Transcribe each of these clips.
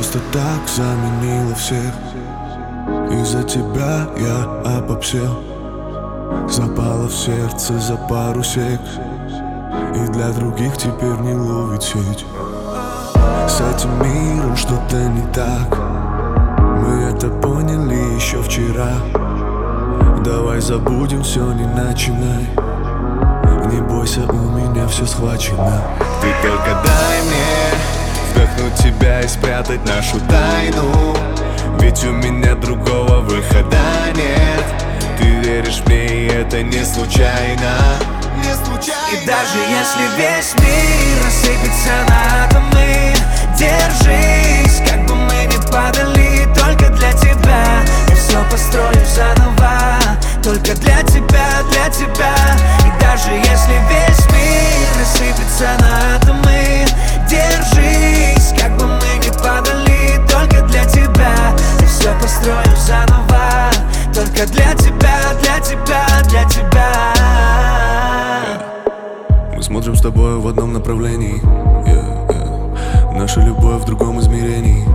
просто так заменила всех. Из-за тебя я обобщил, запало в сердце за пару сек, и для других теперь не ловит сеть. С этим миром что-то не так, мы это поняли еще вчера. Давай забудем все, не начинай, не бойся, у меня все схвачено. Ты только дай мне вдохнуть тебя и спрятать нашу тайну, ведь у меня другого выхода нет. Ты веришь мне, и это не случайно. И даже если весь мир рассыпется на атомы, держись, как бы мы ни падали, только для тебя я все построю заново, только для тебя, для тебя. И даже если весь мир рассыпется на атомы, держись, как бы мы ни падали, только для тебя я все построю заново, только для тебя, для тебя, для тебя. Мы смотрим с тобой в одном направлении, наша любовь в другом измерении.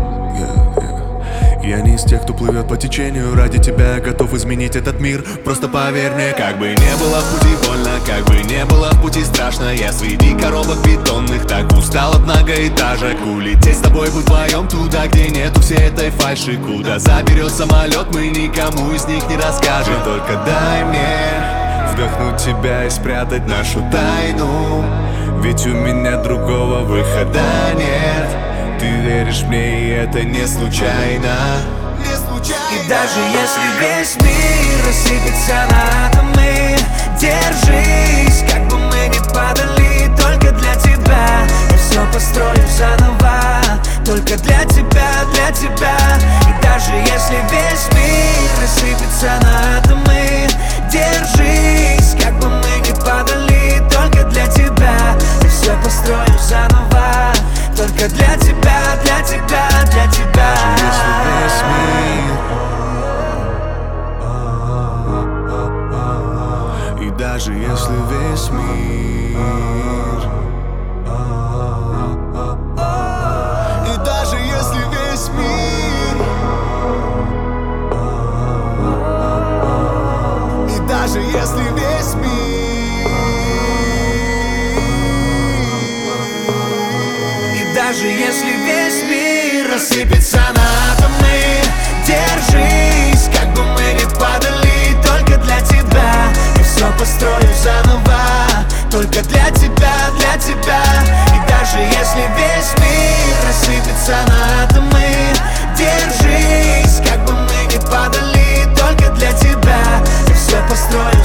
Я не из тех, кто плывет по течению. Ради тебя я готов изменить этот мир. Просто поверь мне. Как бы не было в пути больно, как бы не было в пути страшно, я среди коробок бетонных так устал от многоэтажек. Улететь с тобой вдвоем туда, где нету всей этой фальши. Куда заберет самолет, мы никому из них не расскажем. Только дай мне вдохнуть тебя и спрятать нашу тайну, ведь у меня другого выхода нет. Ты веришь мне, и это не случайно. И даже если весь мир рассыпется на атомы, держись, как бы мы ни падали, только для тебя я все построю заново, только для тебя, для тебя. И даже если весь мир рассыпется на атомы, держись, как бы мы ни падали, только для тебя я все построю заново, только для тебя, для тебя, для тебя. Даже если весь мир, и даже если весь мир, и даже если весь мир, и даже если весь мир рассыпется на атомы, держись, как бы мы ни падали, только для тебя я все построю заново, только для тебя, для тебя. И даже если весь мир рассыпется на атомы, держись, как бы мы ни падали, только для тебя я все построю